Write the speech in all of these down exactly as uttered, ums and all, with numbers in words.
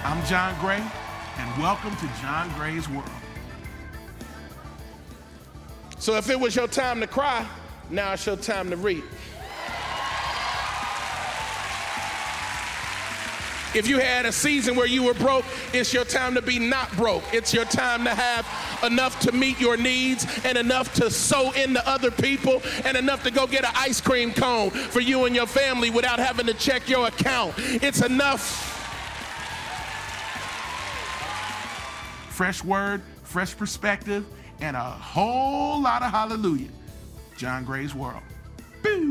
I'm John Gray, and welcome to John Gray's World. So if it was your time to cry, now it's your time to reap. If you had a season where you were broke, it's your time to be not broke. It's your time to have enough to meet your needs and enough to sow into other people and enough to go get an ice cream cone for you and your family without having to check your account. It's enough. Fresh word, fresh perspective, and a whole lot of hallelujah. John Gray's World. Boo!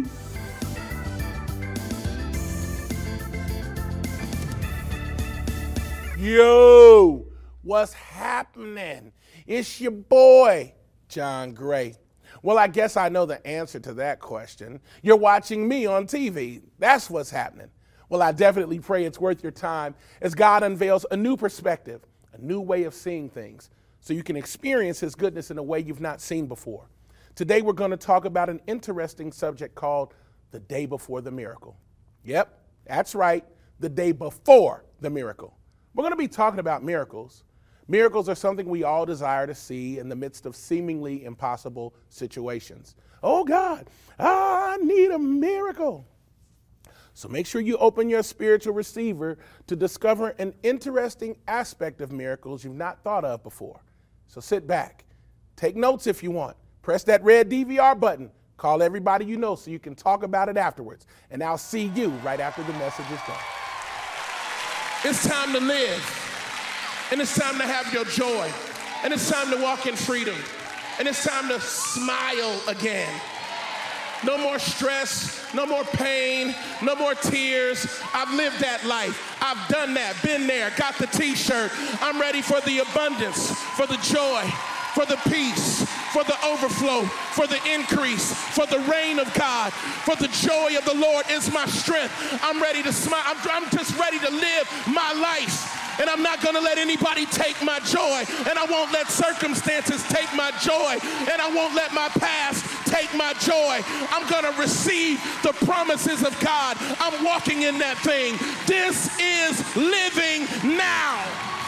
Yo, what's happening? It's your boy, John Gray. Well, I guess I know the answer to that question. You're watching me on T V. That's what's happening. Well, I definitely pray it's worth your time as God unveils a new perspective, a new way of seeing things, so you can experience his goodness in a way you've not seen before. Today, we're going to talk about an interesting subject called the day before the miracle. Yep, that's right, the day before the miracle. We're going to be talking about miracles. Miracles are something we all desire to see in the midst of seemingly impossible situations. Oh God, I need a miracle. So make sure you open your spiritual receiver to discover an interesting aspect of miracles you've not thought of before. So sit back, take notes if you want, press that red D V R button, call everybody you know so you can talk about it afterwards. And I'll see you right after the message is done. It's time to live, and it's time to have your joy, and it's time to walk in freedom, and it's time to smile again. No more stress, no more pain, no more tears. I've lived that life. I've done that, been there, got the t-shirt. I'm ready for the abundance, for the joy, for the peace, for the overflow, for the increase, for the reign of God, for the joy of the Lord is my strength. I'm ready to smile. I'm, I'm just ready to live my life. And I'm not gonna let anybody take my joy. And I won't let circumstances take my joy. And I won't let my past take my joy. I'm gonna receive the promises of God. I'm walking in that thing. This is living now.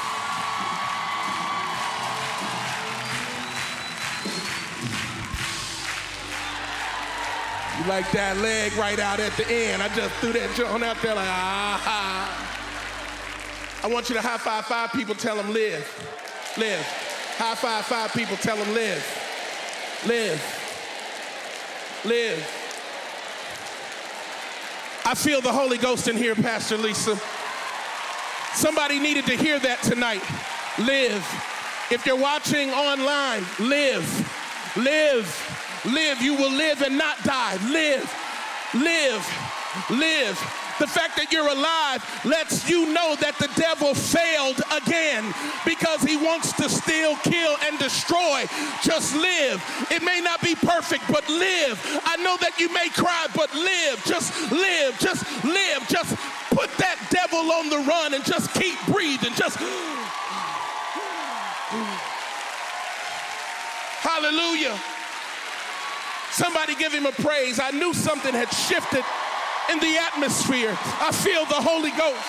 You like that leg right out at the end. I just threw that joint out there like, ah. I want you to high five five people, tell them live, live. High five five people, tell them live, live, live. I feel the Holy Ghost in here, Pastor Lisa. Somebody needed to hear that tonight. Live. If you're watching online, live, live, live. You will live and not die. Live, live, live. The fact that you're alive lets you know that the devil failed again because he wants to steal, kill, and destroy. Just live. It may not be perfect, but live. I know that you may cry, but live. Just live. Just live. Just put that devil on the run and just keep breathing. Just hallelujah. Somebody give him a praise. I knew something had shifted in the atmosphere. I feel the Holy Ghost.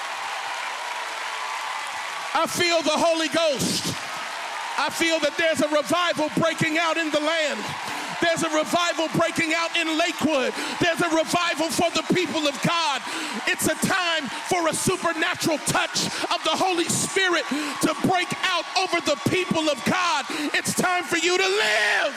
I feel the Holy Ghost. I feel that there's a revival breaking out in the land. There's a revival breaking out in Lakewood. There's a revival for the people of God. It's a time for a supernatural touch of the Holy Spirit to break out over the people of God. It's time for you to live.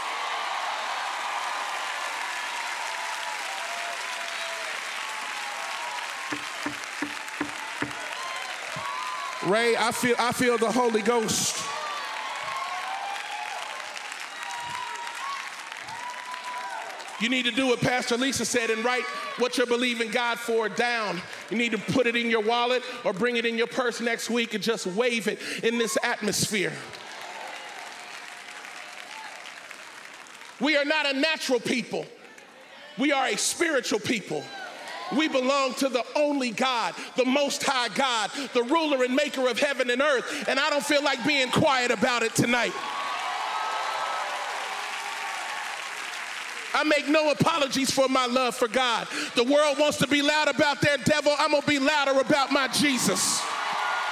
Ray, I feel I feel the Holy Ghost. You need to do what Pastor Lisa said and write what you're believing God for down. You need to put it in your wallet or bring it in your purse next week and just wave it in this atmosphere. We are not a natural people. We are a spiritual people. We belong to the only God, the Most High God, the ruler and maker of heaven and earth. And I don't feel like being quiet about it tonight. I make no apologies for my love for God. The world wants to be loud about their devil. I'm going to be louder about my Jesus.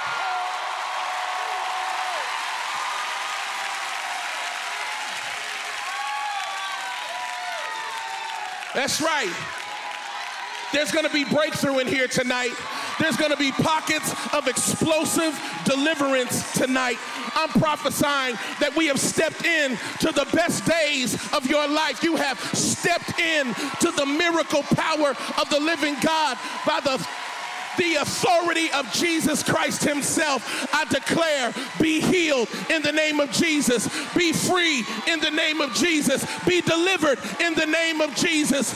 That's right. There's going to be breakthrough in here tonight. There's going to be pockets of explosive deliverance tonight. I'm prophesying that we have stepped in to the best days of your life. You have stepped in to the miracle power of the living God by the The authority of Jesus Christ himself. I declare, be healed in the name of Jesus. Be free in the name of Jesus. Be delivered in the name of Jesus.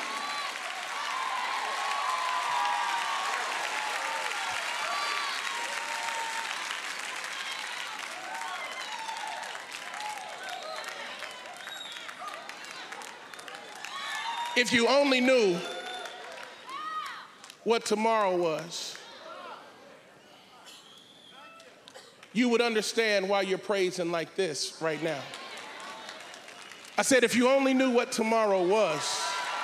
If you only knew what tomorrow was, you would understand why you're praising like this right now. I said, if you only knew what tomorrow was,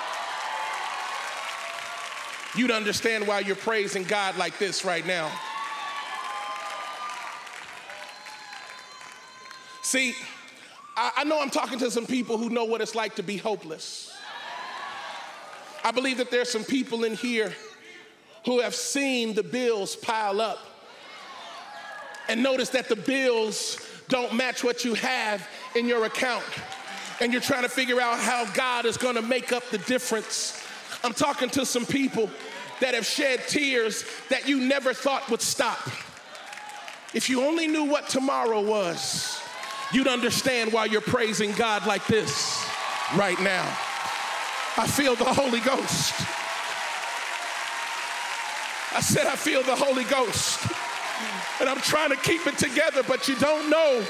you'd understand why you're praising God like this right now. See, I, I know I'm talking to some people who know what it's like to be hopeless. I believe that there's some people in here who have seen the bills pile up and notice that the bills don't match what you have in your account. And you're trying to figure out how God is going to make up the difference. I'm talking to some people that have shed tears that you never thought would stop. If you only knew what tomorrow was, you'd understand why you're praising God like this right now. I feel the Holy Ghost. I said, I feel the Holy Ghost. And I'm trying to keep it together, but you don't know.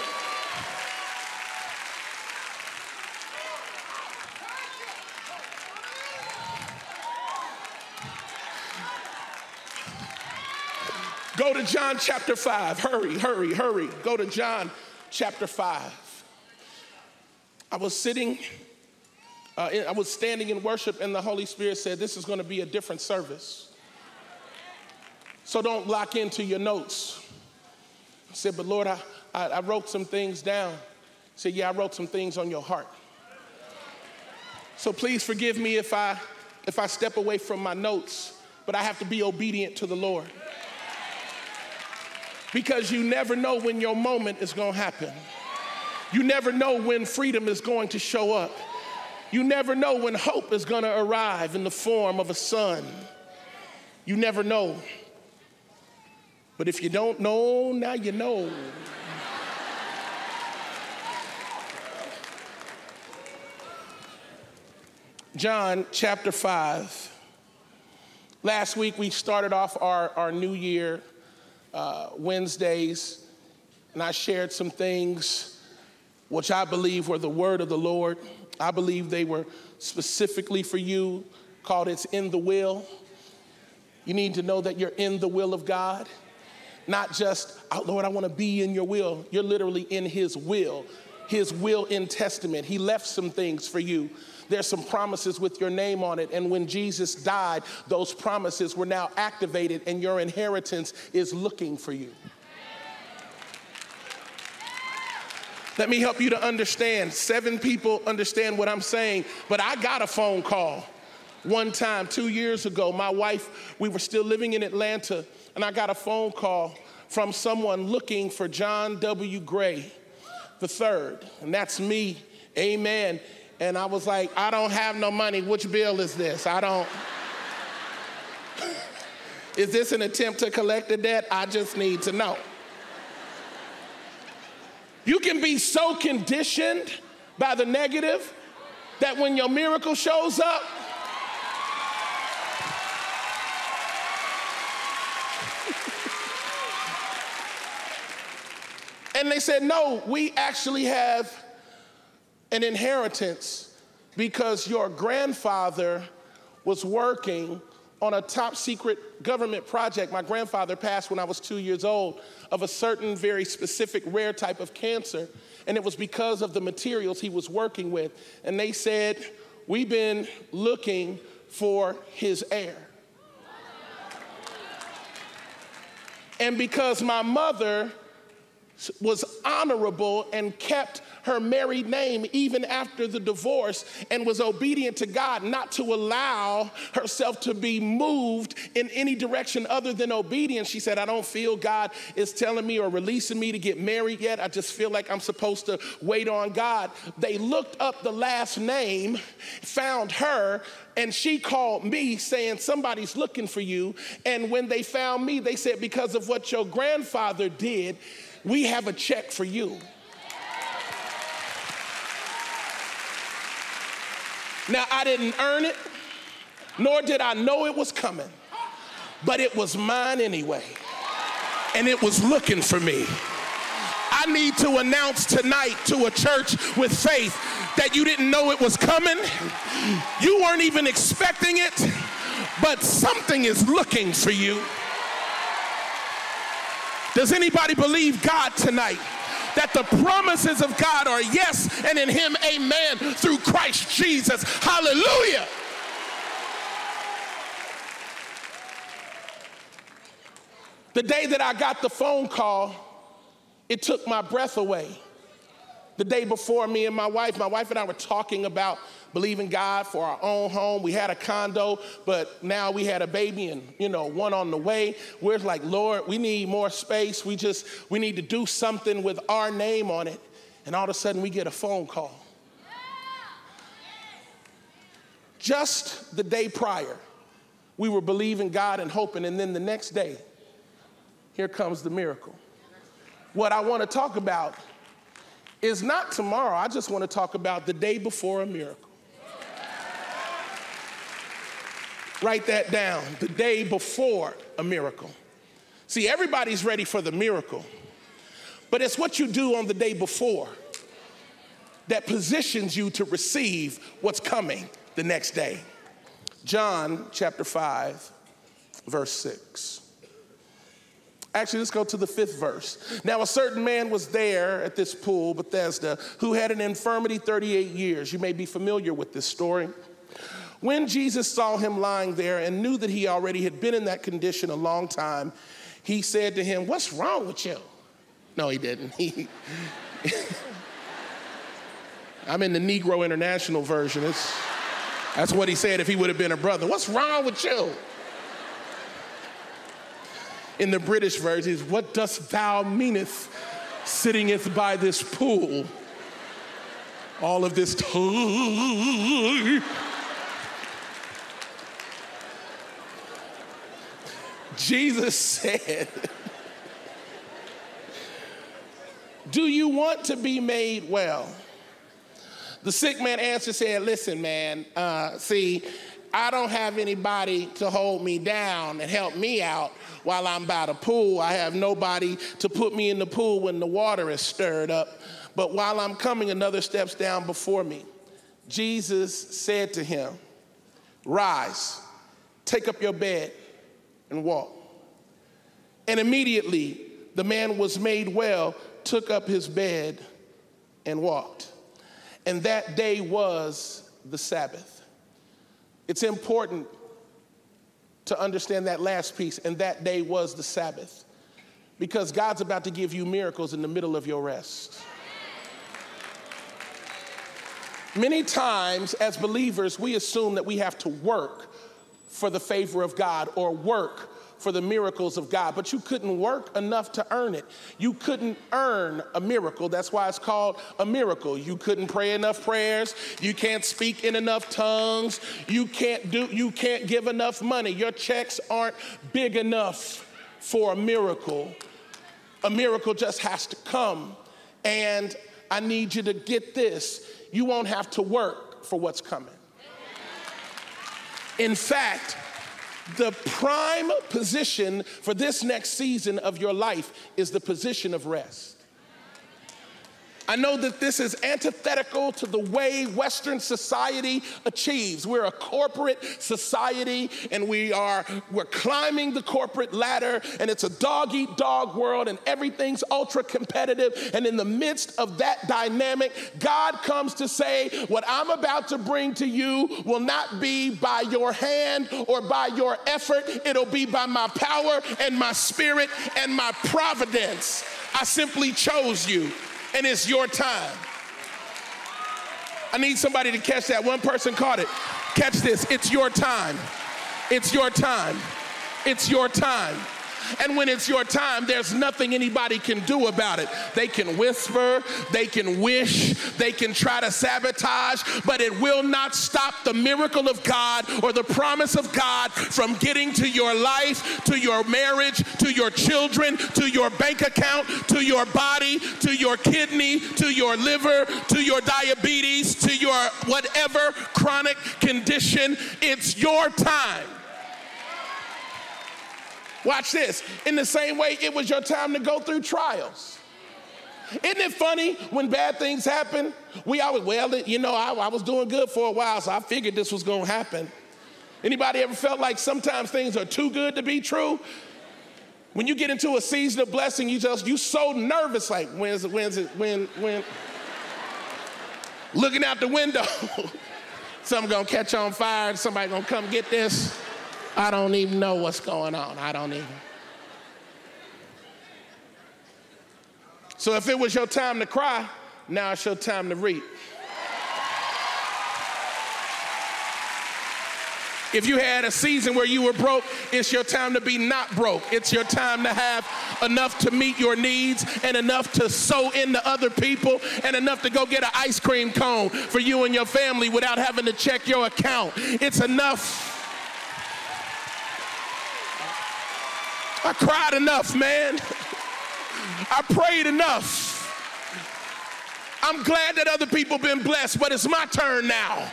Go to John chapter five. Hurry, hurry, hurry. Go to John chapter five. I was sitting, uh, in, I was standing in worship, and the Holy Spirit said, this is going to be a different service. So don't lock into your notes. I said, but Lord, I, I, I wrote some things down. I said, yeah, I wrote some things on your heart. So please forgive me if I, if I step away from my notes, but I have to be obedient to the Lord. Because you never know when your moment is going to happen. You never know when freedom is going to show up. You never know when hope is going to arrive in the form of a son. You never know. But if you don't know, now you know. John chapter five. Last week we started off our, our new year uh, Wednesdays, and I shared some things which I believe were the word of the Lord. I believe they were specifically for you, called It's in the Will. You need to know that you're in the will of God. Not just, oh, Lord, I want to be in your will. You're literally in his will, his will in testament. He left some things for you. There's some promises with your name on it. And when Jesus died, those promises were now activated, and your inheritance is looking for you. Let me help you to understand. Seven people understand what I'm saying, but I got a phone call one time, two years ago. My wife, we were still living in Atlanta, and I got a phone call from someone looking for John W. Gray the third, and that's me, amen. And I was like, I don't have no money. Which bill is this? I don't. Is this an attempt to collect the debt? I just need to know. You can be so conditioned by the negative that when your miracle shows up, and they said, no, we actually have an inheritance because your grandfather was working on a top secret government project. My grandfather passed when I was two years old of a certain very specific rare type of cancer. And it was because of the materials he was working with. And they said, we've been looking for his heir. And because my mother was honorable and kept her married name even after the divorce and was obedient to God not to allow herself to be moved in any direction other than obedience. She said, I don't feel God is telling me or releasing me to get married yet. I just feel like I'm supposed to wait on God. They looked up the last name, found her, and she called me saying, somebody's looking for you. And when they found me, they said, because of what your grandfather did, we have a check for you. Now, I didn't earn it, nor did I know it was coming, but it was mine anyway, and it was looking for me. I need to announce tonight to a church with faith that you didn't know it was coming. You weren't even expecting it, but something is looking for you. Does anybody believe God tonight? That the promises of God are yes, and in him, amen, through Christ Jesus. Hallelujah. The day that I got the phone call, it took my breath away. The day before, me and my wife, my wife and I were talking about believing God for our own home. We had a condo, but now we had a baby and, you know, one on the way. We're like, Lord, we need more space. We just, we need to do something with our name on it. And all of a sudden we get a phone call. Just the day prior, we were believing God and hoping, and then the next day, here comes the miracle. What I want to talk about is not tomorrow. I just want to talk about the day before a miracle. Write that down, the day before a miracle. See, everybody's ready for the miracle, but it's what you do on the day before that positions you to receive what's coming the next day. John chapter five, verse six. Actually, let's go to the fifth verse. Now, a certain man was there at this pool, Bethesda, who had an infirmity thirty-eight years. You may be familiar with this story. When Jesus saw him lying there and knew that he already had been in that condition a long time, he said to him, what's wrong with you? No, he didn't. He, I'm in the Negro International version. It's, that's what he said if he would have been a brother. What's wrong with you? In the British version, is what dost thou meaneth, sittingeth by this pool all of this time? Jesus said, do you want to be made well? The sick man answered, said, listen, man, uh, see, I don't have anybody to hold me down and help me out while I'm by the pool. I have nobody to put me in the pool when the water is stirred up. But while I'm coming, another steps down before me. Jesus said to him, rise, take up your bed and walk. And immediately the man was made well, took up his bed and walked. And that day was the Sabbath. It's important to understand that last piece, and that day was the Sabbath, because God's about to give you miracles in the middle of your rest. Many times as believers, we assume that we have to work for the favor of God or work for the miracles of God, but you couldn't work enough to earn it. You couldn't earn a miracle. That's why it's called a miracle. You couldn't pray enough prayers. You can't speak in enough tongues. You can't do, you can't give enough money. Your checks aren't big enough for a miracle. A miracle just has to come. And I need you to get this. You won't have to work for what's coming. In fact, the prime position for this next season of your life is the position of rest. I know that this is antithetical to the way Western society achieves. We're a corporate society, and we are, we're climbing the corporate ladder, and it's a dog-eat-dog world, and everything's ultra-competitive. And in the midst of that dynamic, God comes to say, what I'm about to bring to you will not be by your hand or by your effort. It'll be by my power and my spirit and my providence. I simply chose you. And it's your time. I need somebody to catch that. One person caught it. Catch this. It's your time. It's your time. It's your time. And when it's your time, there's nothing anybody can do about it. They can whisper, they can wish, they can try to sabotage, but it will not stop the miracle of God or the promise of God from getting to your life, to your marriage, to your children, to your bank account, to your body, to your kidney, to your liver, to your diabetes, to your whatever chronic condition. It's your time. Watch this. In the same way, it was your time to go through trials. Isn't it funny when bad things happen? We always, well, you know, I, I was doing good for a while, so I figured this was going to happen. Anybody ever felt like sometimes things are too good to be true? When you get into a season of blessing, you just, you so nervous, like, when's it, when's it, when, when? Looking out the window. Something going to catch on fire, somebody going to come get this. I don't even know what's going on. I don't even. So if it was your time to cry, now it's your time to reap. If you had a season where you were broke, it's your time to be not broke. It's your time to have enough to meet your needs and enough to sow into other people and enough to go get an ice cream cone for you and your family without having to check your account. It's enough. I cried enough, man. I prayed enough. I'm glad that other people have been blessed, but it's my turn now.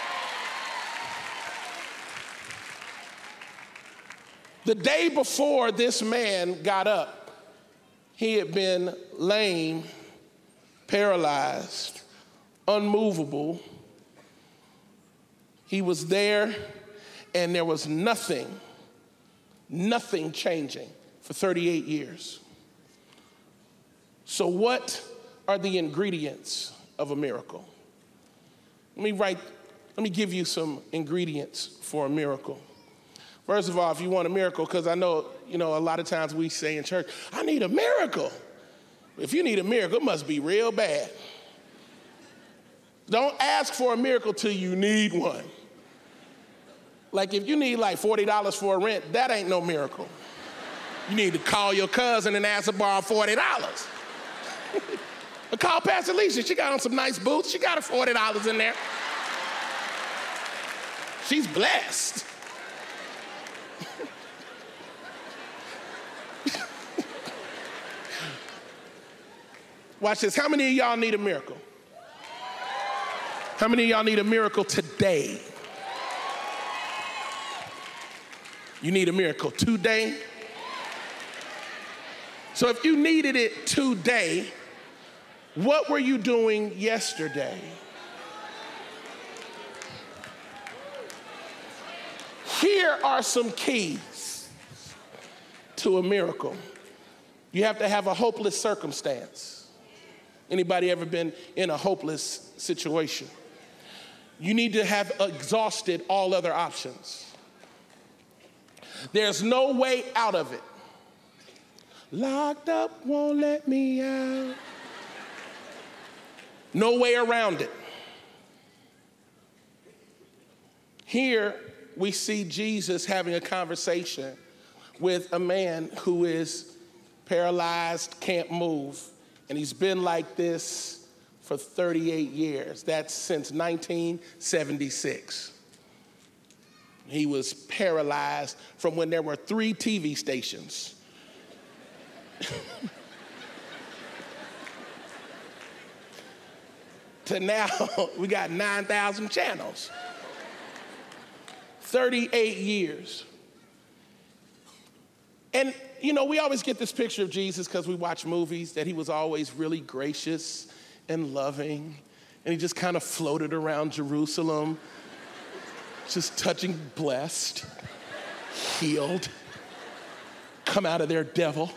The day before this man got up, he had been lame, paralyzed, unmovable. He was there, and there was nothing Nothing changing for thirty-eight years. So what are the ingredients of a miracle? Let me write, let me give you some ingredients for a miracle. First of all, if you want a miracle, because I know, you know, a lot of times we say in church, I need a miracle. If you need a miracle, it must be real bad. Don't ask for a miracle till you need one. Like if you need like forty dollars for a rent, that ain't no miracle. You need to call your cousin and ask to borrow forty dollars. But call Pastor Alicia, she got on some nice boots, she got her forty dollars in there. She's blessed. Watch this, how many of y'all need a miracle? How many of y'all need a miracle today? You need a miracle today? So if you needed it today, what were you doing yesterday? Here are some keys to a miracle. You have to have a hopeless circumstance. Anybody ever been in a hopeless situation? You need to have exhausted all other options. There's no way out of it. Locked up, won't let me out. No way around it. Here we see Jesus having a conversation with a man who is paralyzed, can't move, and he's been like this for thirty-eight years. That's since nineteen seventy-six. He was paralyzed from when there were three T V stations. To now, we got nine thousand channels. thirty-eight years. And, you know, we always get this picture of Jesus because we watch movies, that he was always really gracious and loving, and he just kind of floated around Jerusalem, just touching blessed, healed, come out of there, devil.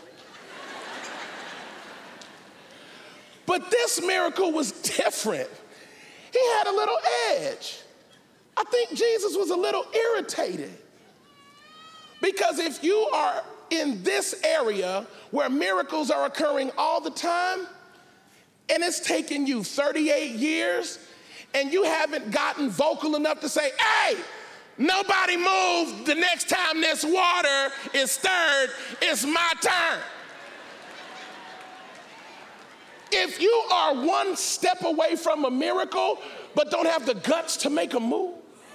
But this miracle was different. He had a little edge. I think Jesus was a little irritated. Because if you are in this area where miracles are occurring all the time, and it's taken you thirty-eight years, and you haven't gotten vocal enough to say, hey, nobody move the next time this water is stirred, it's my turn. If you are one step away from a miracle, but don't have the guts to make a move,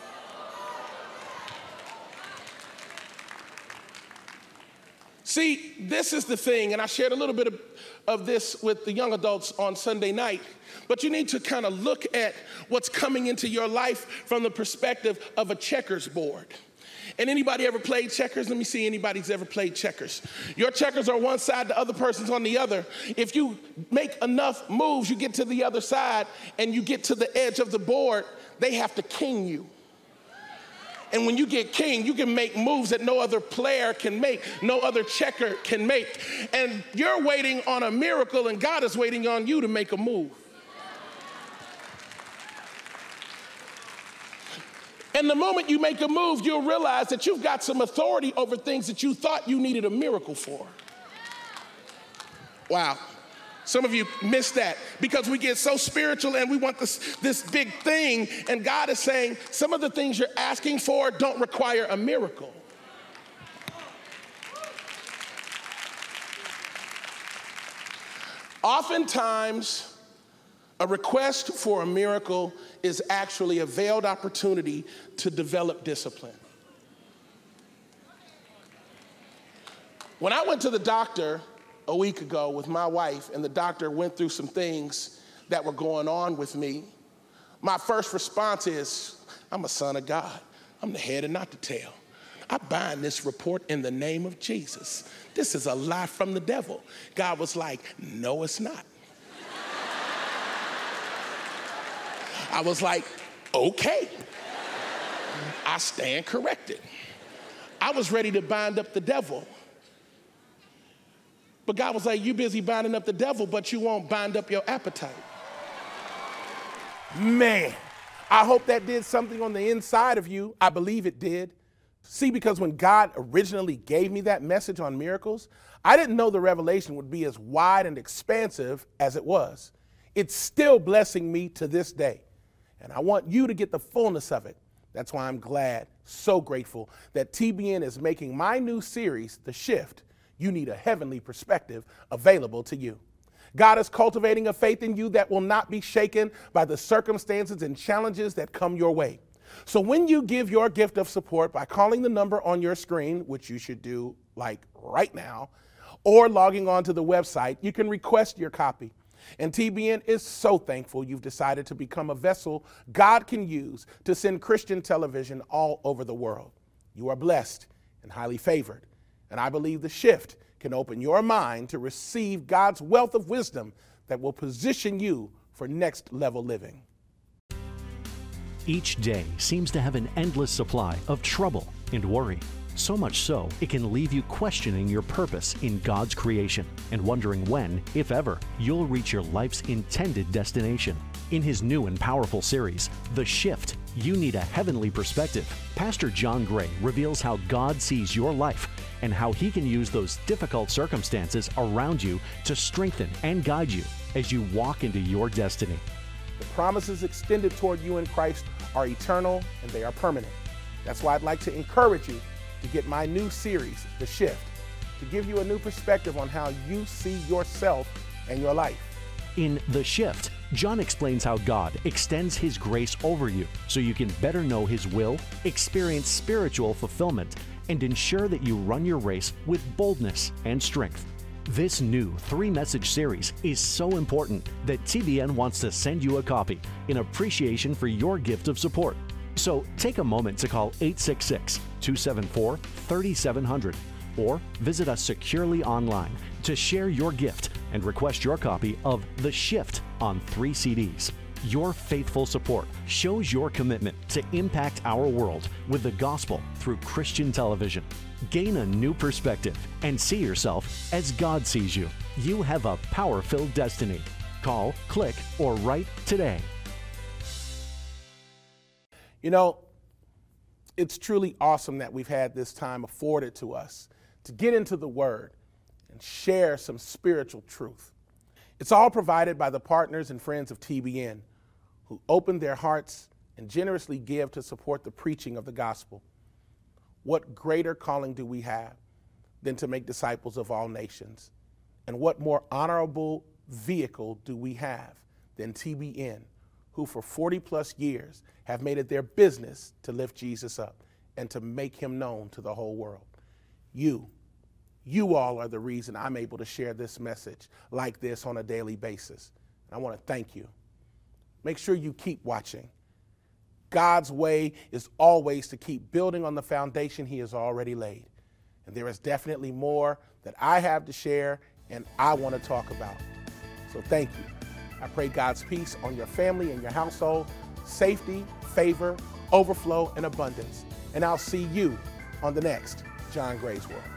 see, this is the thing, and I shared a little bit of, of this with the young adults on Sunday night, but you need to kind of look at what's coming into your life from the perspective of a checkers board. And anybody ever played checkers? Let me see anybody's ever played checkers. Your checkers are one side, the other person's on the other. If you make enough moves, you get to the other side and you get to the edge of the board, they have to king you. And when you get king, you can make moves that no other player can make, no other checker can make. And you're waiting on a miracle, and God is waiting on you to make a move. And the moment you make a move, you'll realize that you've got some authority over things that you thought you needed a miracle for. Wow. Some of you missed that because we get so spiritual and we want this, this big thing, and God is saying some of the things you're asking for don't require a miracle. Oftentimes, a request for a miracle is actually a veiled opportunity to develop discipline. When I went to the doctor a week ago with my wife, and the doctor went through some things that were going on with me, my first response is, I'm a son of God. I'm the head and not the tail. I bind this report in the name of Jesus. This is a lie from the devil. God was like, no, it's not. I was like, okay. I stand corrected. I was ready to bind up the devil. But God was like, you busy binding up the devil, but you won't bind up your appetite. Man, I hope that did something on the inside of you. I believe it did. See, because when God originally gave me that message on miracles, I didn't know the revelation would be as wide and expansive as it was. It's still blessing me to this day. And I want you to get the fullness of it. That's why I'm glad, so grateful that T B N is making my new series, The Shift, You Need a Heavenly Perspective, available to you. God is cultivating a faith in you that will not be shaken by the circumstances and challenges that come your way. So when you give your gift of support by calling the number on your screen, which you should do like right now, or logging on to the website, you can request your copy. And T B N is so thankful you've decided to become a vessel God can use to send Christian television all over the world. You are blessed and highly favored. And I believe The Shift can open your mind to receive God's wealth of wisdom that will position you for next level living. Each day seems to have an endless supply of trouble and worry. So much so, it can leave you questioning your purpose in God's creation and wondering when, if ever, you'll reach your life's intended destination. In his new and powerful series, The Shift, You Need a Heavenly Perspective, Pastor John Gray reveals how God sees your life and how he can use those difficult circumstances around you to strengthen and guide you as you walk into your destiny. The promises extended toward you in Christ are eternal and they are permanent. That's why I'd like to encourage you to get my new series, The Shift, to give you a new perspective on how you see yourself and your life. In The Shift, John explains how God extends his grace over you so you can better know his will, experience spiritual fulfillment, and ensure that you run your race with boldness and strength. This new three-message series is so important that T B N wants to send you a copy in appreciation for your gift of support. So take a moment to call eight six six, two seven four, three seven zero zero or visit us securely online to share your gift and request your copy of The Shift on three C Ds. Your faithful support shows your commitment to impact our world with the gospel through Christian television. Gain a new perspective and see yourself as God sees you. You have a power-filled destiny. Call, click, or write today. You know, it's truly awesome that we've had this time afforded to us to get into the Word and share some spiritual truth. It's all provided by the partners and friends of T B N, who open their hearts and generously give to support the preaching of the gospel. What greater calling do we have than to make disciples of all nations? And what more honorable vehicle do we have than T B N, who for forty plus years have made it their business to lift Jesus up and to make him known to the whole world? You, you all are the reason I'm able to share this message like this on a daily basis. I want to thank you. Make sure you keep watching. God's way is always to keep building on the foundation he has already laid. And there is definitely more that I have to share and I want to talk about. So thank you. I pray God's peace on your family and your household, safety, favor, overflow, and abundance. And I'll see you on the next John Gray's World.